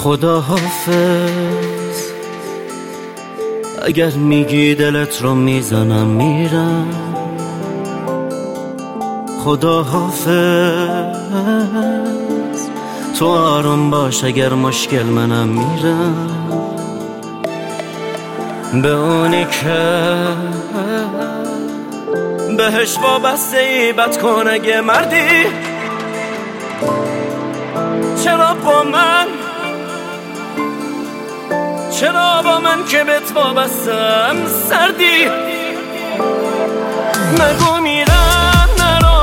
خدا حافظ، اگر میگی دلت رو میزنم میرم. خدا حافظ، تو آروم باش اگر مشکل منم میرم. به اونی که بهش وابسته ای بد کن اگه مردی. چرا با من که بهت وابستم سردی؟ نگو میرم، نرو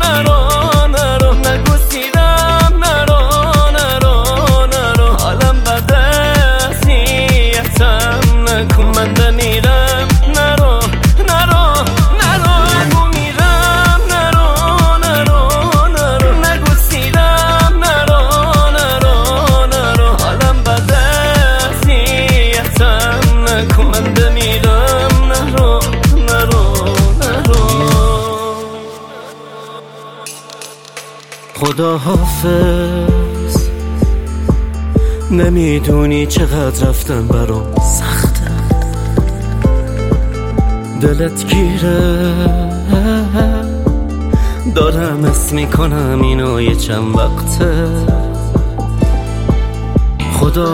نگو سیرم، نرو حالم بده اذیتم نکن. من بمیرم، نرو نگو میرم، نرو نگو سیرم، نرو حالم بده اذیتم نکن. من بمیرم، نرو خدا حافظ، نمیدونی چقدر رفتن برام سخته. دلت گیره، دارم اسم میکنم اینو یه چند وقته. خدا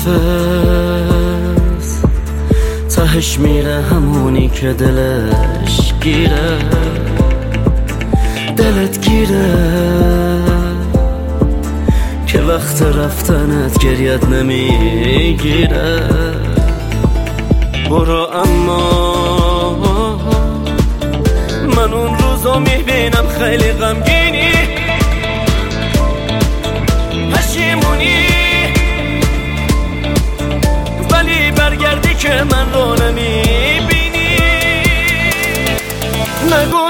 حافظ، تهش میره همونی که دلش گیره. دلت گیره که وقت رفتنت گریت نمیگیره. برو اما من اون روزو میبینم خیلی غمگینی، پشیمونی، ولی برگردی که من رو نمیبینی. نگو